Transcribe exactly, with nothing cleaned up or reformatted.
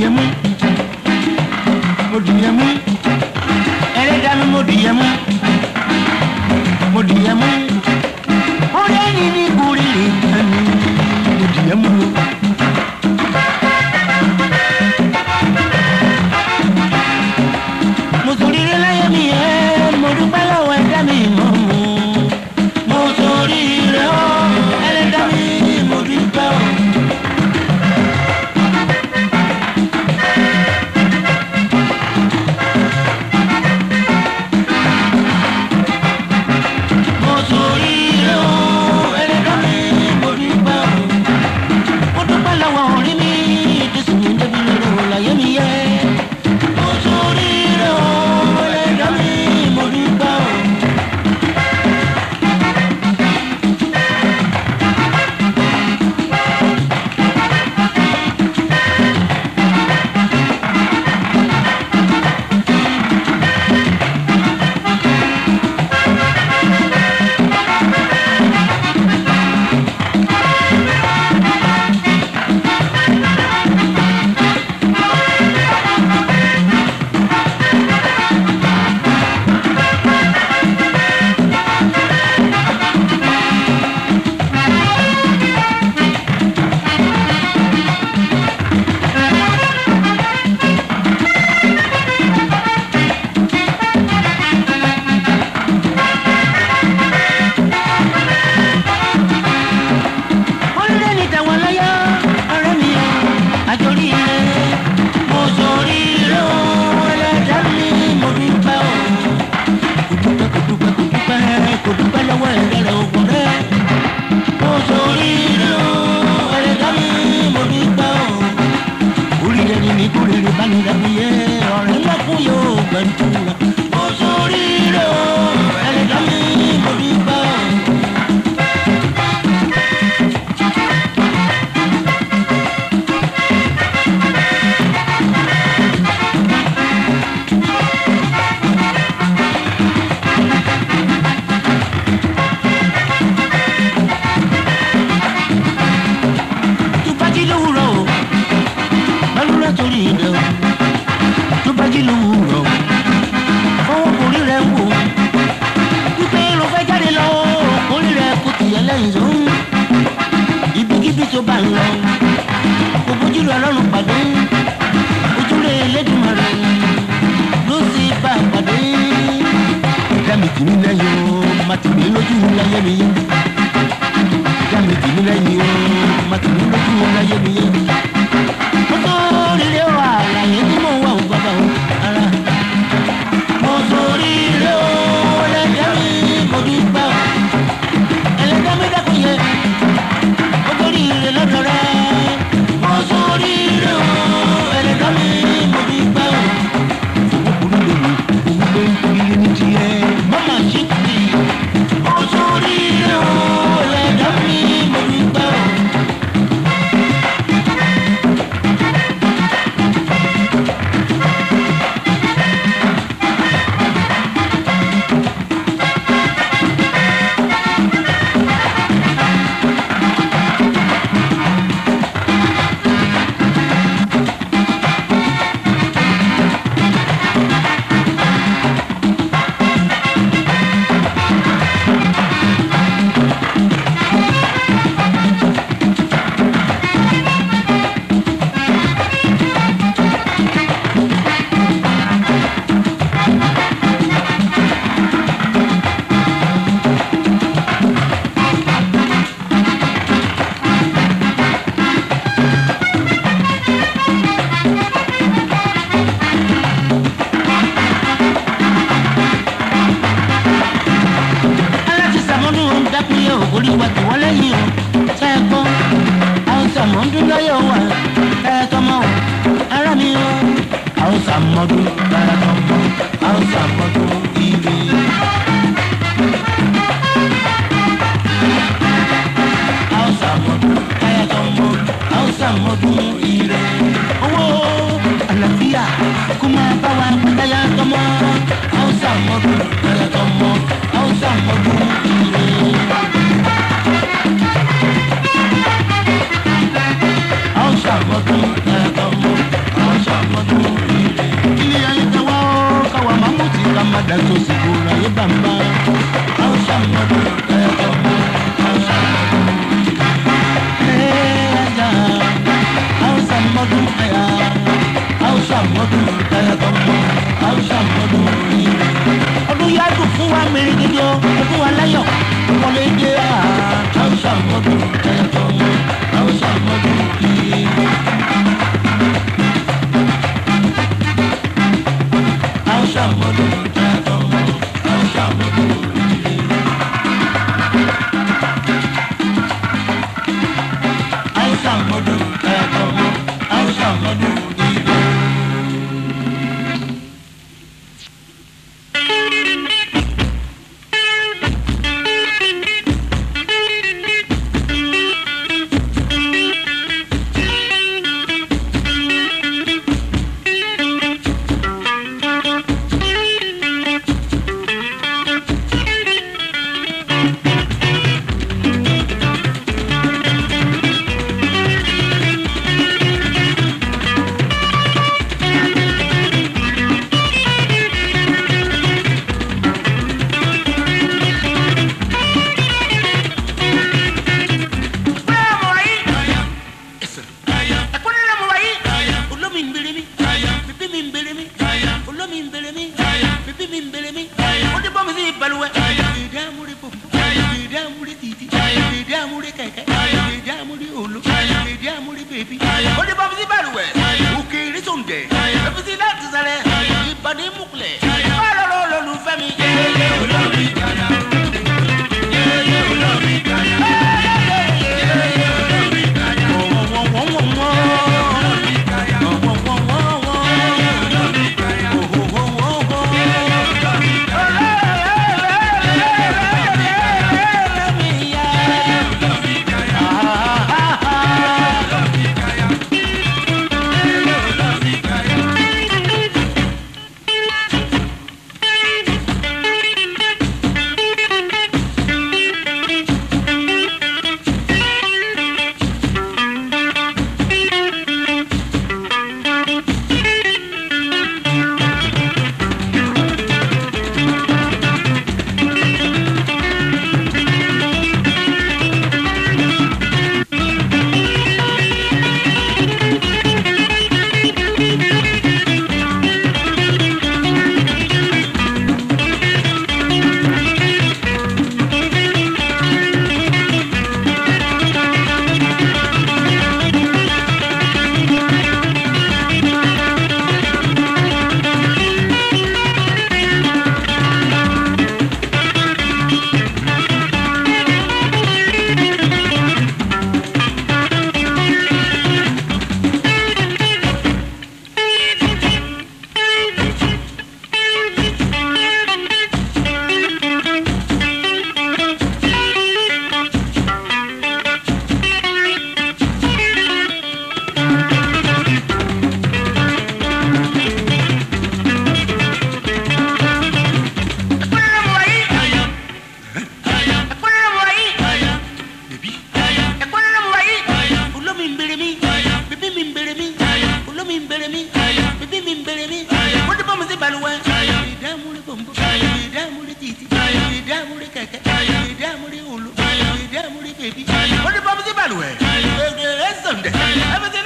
dìyẹ mú mo dìyẹ mú ẹlẹ́dàá mi mo dìyẹ mú mo dìyẹ mú ọ̀rẹ́ ni ní kúrì lè tán mi mo dìyẹ mú. mo sori rẹ láyé mi ẹ mo dúpẹ́ lọ́wọ́ ẹ̀dá mi mọ́ mu mo sori rẹ ọ ẹlẹ́dàá mi mo dúpẹ́ ọ. samba, au samba du kaya kama, au samba du. Hey ya, au samba du kaya, au samba du kaya kama, au samba du. Ọdún yá dùn fún wa mèrègèdè o, ọdún wa láyọ̀, wọlé dé a, au samba du kaya kama, au samba du kiri. Au samba du kaya kama, au samba du kiri. Au samba du kaya kama, au samba du kiri. What the Bobby Balway? Everything